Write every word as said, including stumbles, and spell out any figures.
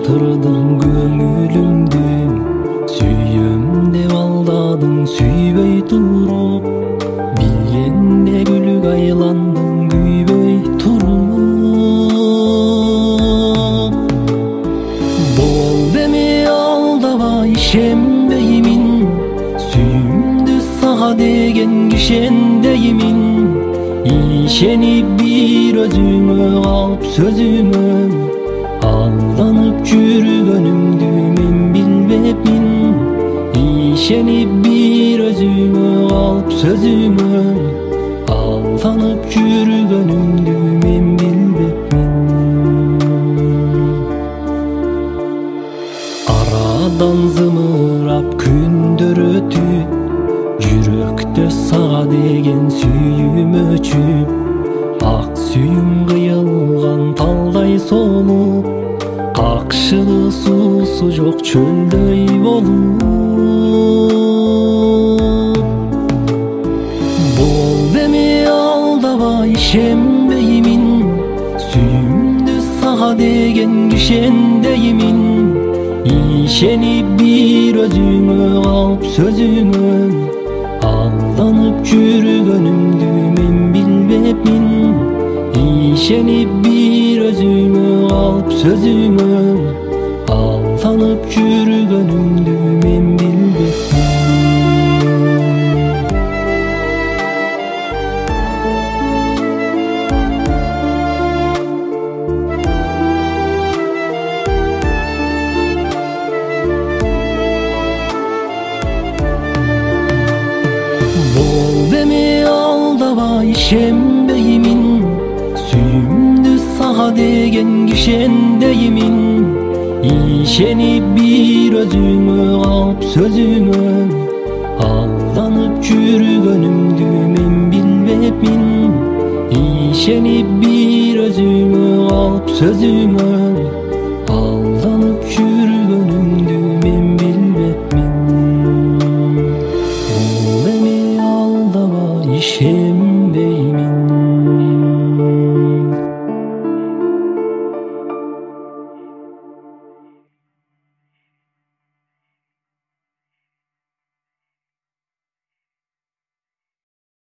батырдың көңүлүмдү, сүйөм деп алдадың сүйбөй туруп, билгенде күлүк айландың күйбөй туруп. Бол эми алдаба ишенбеймин, сүйүмдү сага деген кишендеймин. Ишенип бир өзүңө калып сөзүңө, алданып жүргөнүмдү мен билбепмин. Ишенип бир өзүңө калып сөзүңө, алданып жүргөнүмдү мен билбепмин. Арадан зымырап күндөр өтүп, жүрөктө сага деген сүйүм өчүп, ак сүйүм кыйылган талдай солуп, какшылы суусу жок чөлдөй болуп. Бол эми алдаба ишенбеймин, сүйүмдү сага деген кишендеймин. Ишенип бир өзүңө калып сөзүңө, алданып жүргөнүмдү мен билбепмин. Ишенип бир өзүңө калып сөзүңө, алданып жүргөнүмдү мен билбепмин. Бол эми алдаба ишенбеймин, сүйүмдү сага деген кишендеймин. Ишенип бир өзүңө калып сөзүңө, алданып жүргөнүмдү мен билбепмин. Ишенип бир өзүңө калып сөзүңө,